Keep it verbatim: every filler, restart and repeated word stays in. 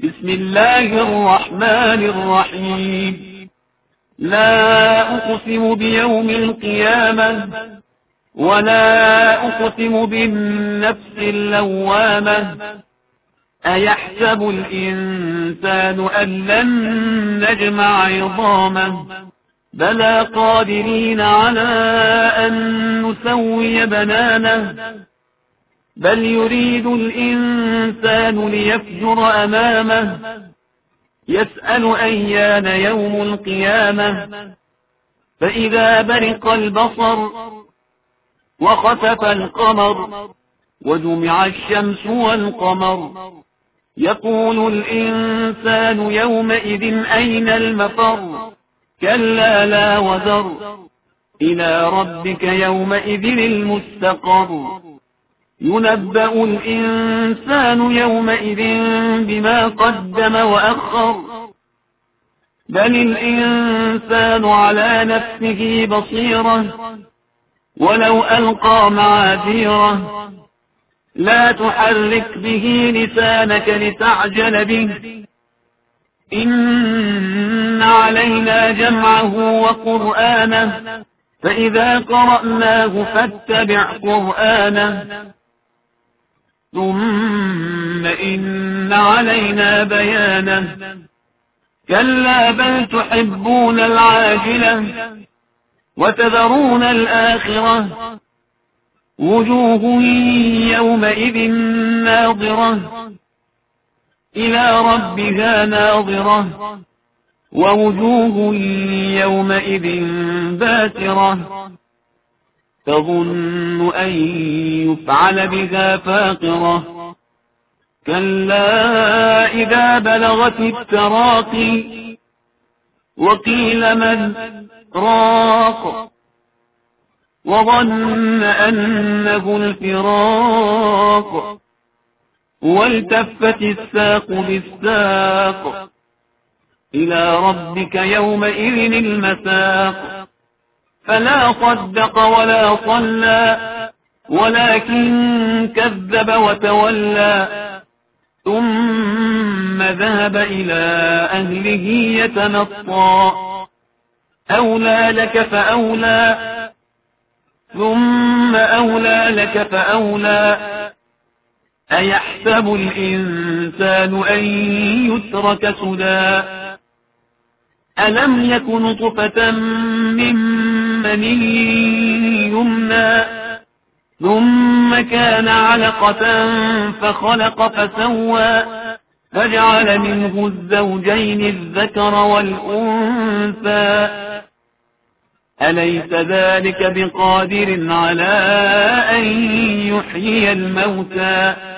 بسم الله الرحمن الرحيم. لا أقسم بيوم القيامة ولا أقسم بالنفس اللوامة أيحسب الإنسان أن لن نجمع عظامه بلى قادرين على أن نسوي بنانه بل يريد الإنسان ليفجر أمامه يسأل أيان يوم القيامة فإذا برق البصر وخسف القمر وجمع الشمس والقمر يقول الإنسان يومئذ أين المفر كلا لا وزر إلى ربك يومئذ المستقر ينبأ الإنسان يومئذ بما قدم وأخر بل الإنسان على نفسه بصيرة ولو ألقى معاذيره لا تحرك به لسانك لتعجل به إن علينا جمعه وقرآنه فإذا قرأناه فاتبع قرآنه ثم إن علينا بيانه كلا بل تحبون العاجلة وتذرون الآخرة وجوه يومئذ ناظرة إلى ربها ناظرة ووجوه يومئذ باسرة تظن أن يفعل بها فاقرة كلا إذا بلغت التراقي وقيل من راق وظن أنه الفراق والتفت الساق بالساق إلى ربك يومئذ المساق فلا صدق ولا صلى ولكن كذب وتولى ثم ذهب إلى أهله يتمطى أولى لك فأولى ثم أولى لك فأولى أيحسب الإنسان أن يترك سدى ألم يك نطفة من مني يمنى ثم كان علقة فخلق فسوى فجعل منه الزوجين الذكر والأنثى أليس ذلك بقادر على أن يحيي الموتى